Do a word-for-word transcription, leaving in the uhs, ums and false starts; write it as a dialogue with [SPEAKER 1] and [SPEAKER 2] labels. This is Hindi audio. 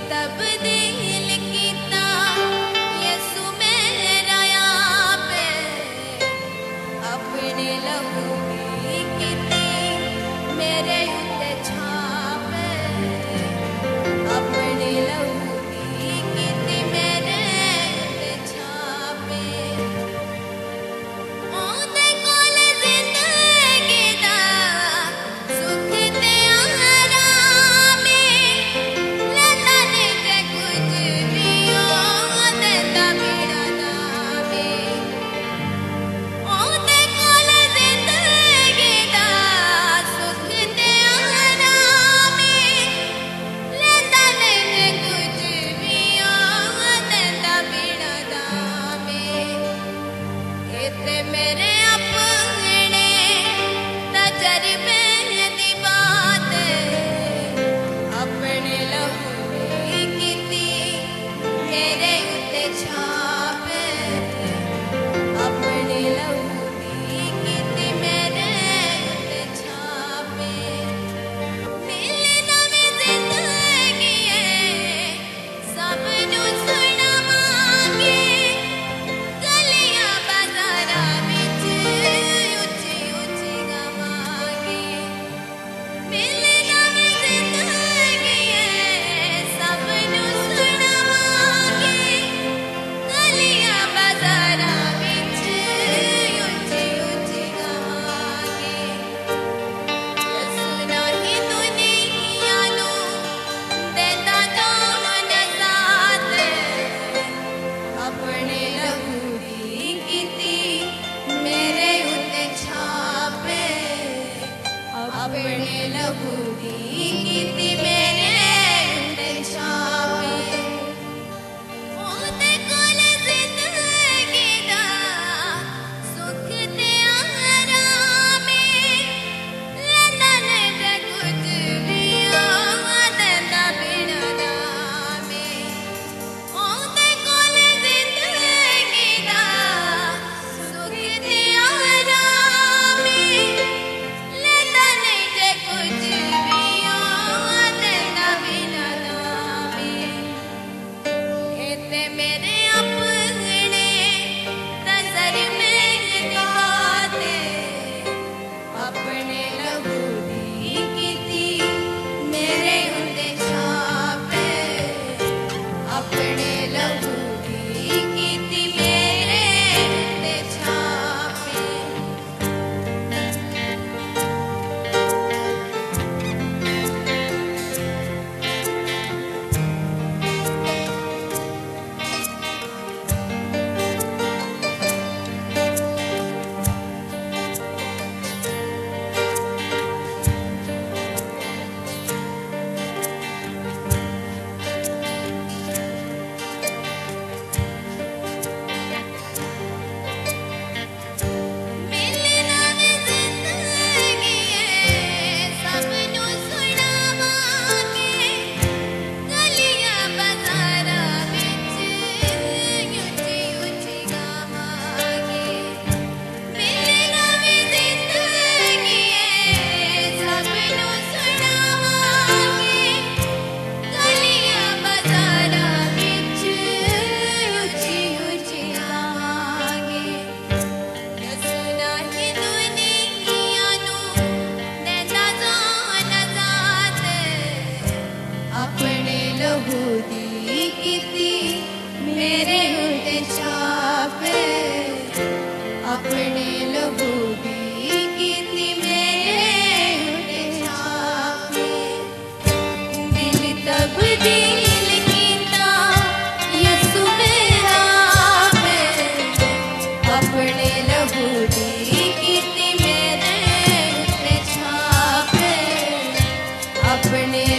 [SPEAKER 1] तब्दील कीता यसु मेरा आपे अपने लहू दी कीती मेरे उत्ते छापे अपने लहू दी कीती मेरे उत्ते छापे ओंदे कोल जिंदगी दा सुख ते आराम लैंदा नहीं ते कुछ भी ओंदे दा बिना नामे ओंदे कोल जिंदगी दा सुख ते आराम लैंदा नहीं ते कुछ भी ओंदे दा बिना नामे इत्ते मेरे अपने तजर्बे दी बात अपने लहू दी कीती मेरे उत्ते छापे अपने लहू दी कीती मेरे उत्ते छापे मिली नवी जिंदगी है सब नू सुणावांगे गलियां बाजारां विच उच्ची उच्ची गावांगे मिली नवी जिंदगी है सब नू सुणावांगे गलियां बाजारां विच उच्ची उच्ची गावांगे यसु नाही दुनिया नू देंदा जान साथ अपने लहू दी कीती मेरे उत्ते छापे अपने लहू दी कीती मेरे उत्ते छापे ओंदे कोल जिंदगी दा सुख ते आराम लैंदा नहीं ते कुछ भी ओंदे दा बिना नामे ओंदे कोल जिंदगी दा सुख ते आराम लैंदा नहीं ते कुछ भी ओंदे दा बिना नामे इत्ते मेरे अपने तजर्बे दी बात अपने लहू दी कीती मेरे उत्ते छापे अपने लहू दी कीती मेरे उत्ते छापे मिली नवी जिंदगी है सब नू सुणावांगे गलियां बाजारां विच उच्ची उच्ची गावांगे मिली नवी जिंदगी है सब नू सुणावांगे गलियां बाजारां विच उच्ची उच्ची गावांगे यसु नाही दुनिया नू देंदा जान साथ अपने लहू दी कीती मेरे उत्ते छापे अपने लहू दी कीती मेरे उत्ते छापे दिल तब्दील कीता यसु मेरा आपे अपने लहू दी कीती मेरे उत्ते छापे अपने